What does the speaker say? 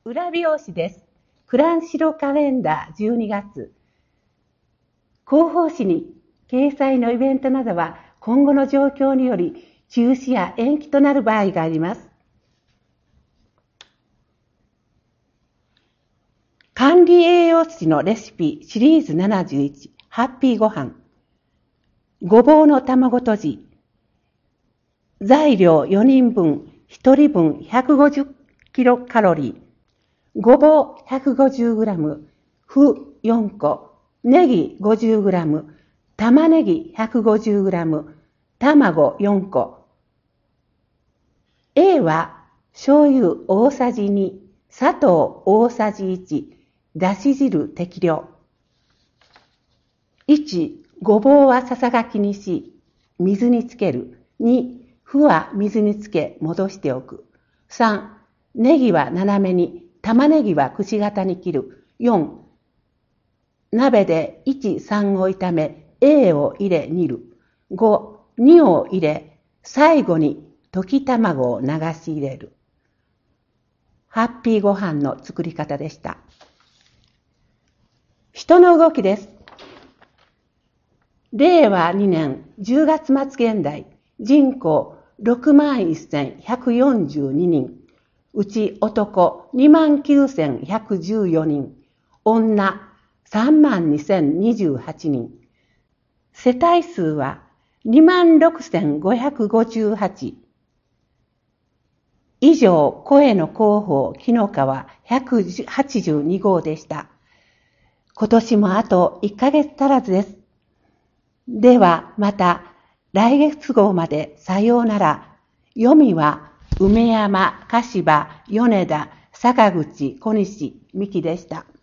裏表紙です。クランシロカレンダー12月。広報誌に掲載のイベントなどは今後の状況により中止や延期となる場合があります。管理栄養士のレシピシリーズ71、ハッピーごはん。ごぼうの卵とじ。材料4人分、1人分150キロカロリー。ごぼう 150g、麩4個、ネギ 50g、玉ねぎ 150g、卵4個。A は醤油大さじ2、砂糖大さじ1、だし汁適量。1、ごぼうはささがきにし、水につける。2、麩は水につけ戻しておく。3、ネギは斜めに、玉ねぎはくし形に切る。4、鍋で1、3を炒め、A を入れ煮る。5、2を入れ、最後に溶き卵を流し入れる。ハッピーご飯の作り方でした。人の動きです。令和2年10月末現在、人口61,142人。うち男29,114人、女32,028人。世帯数は26,558。以上、声の広報紀の川182号でした。今年もあと1ヶ月足らずです。ではまた来月号までさようなら。読みは梅山、柏、米田、坂口、小西、美希でした。